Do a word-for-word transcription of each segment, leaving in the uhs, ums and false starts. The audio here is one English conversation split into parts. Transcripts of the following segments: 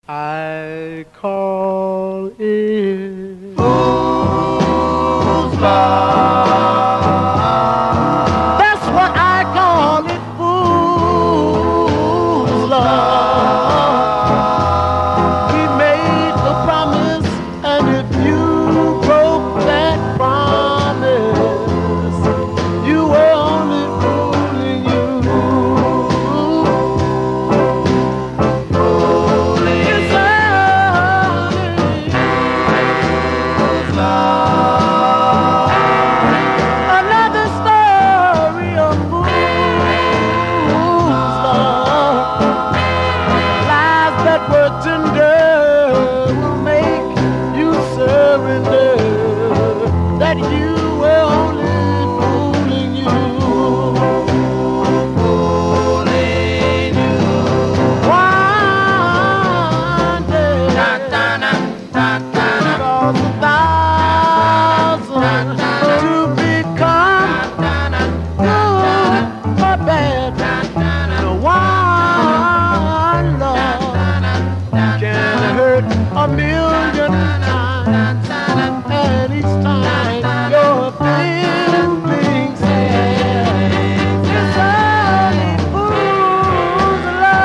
I call it fool's love. That's what I call it, fool's love. We made the promise, and if you broke that promise, you were only fooling you. It's only love. Another story of fool's love. Lies that were tender will make you surrender. That you were only fooling you. Fooling you. One day, Da da da da da da. cause a thousand to become good or bad. The one love can hurt a million times, and each time your feelings it's only fool's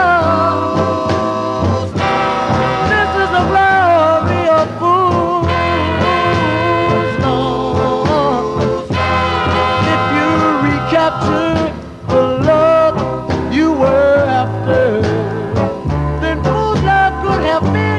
love. This is the glory of fool's love. If you recapture the love you were after, then fool's love could have been